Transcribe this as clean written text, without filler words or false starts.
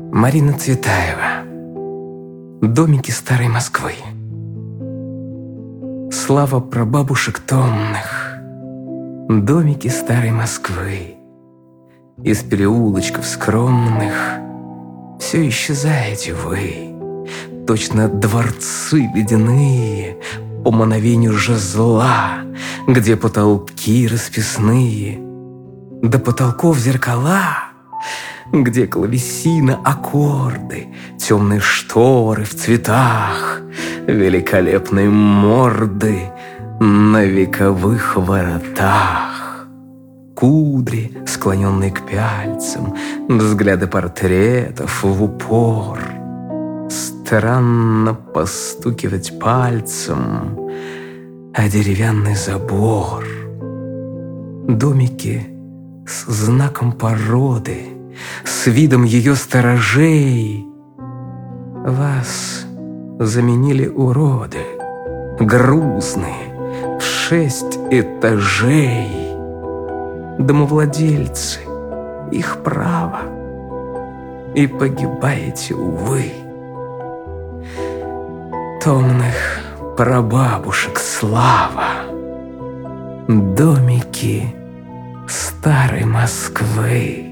Марина Цветаева. Домики старой Москвы. Слава прабабушек томных. Домики старой Москвы. Из переулочков скромных все исчезаете вы. Точно дворцы ледяные по мановению жезла, где потолки расписные, до потолков зеркала, где клавесина аккорды, темные шторы в цветах, великолепные морды на вековых воротах, кудри, склоненные к пяльцам, взгляды портретов в упор, странно постукивать пальцем о деревянный забор. Домики с знаком породы, с видом ее сторожей. Вас заменили уроды, грузные, в 6 этажей. Домовладельцы, их право, и погибаете, увы. Томных прабабушек слава, домики старой Москвы.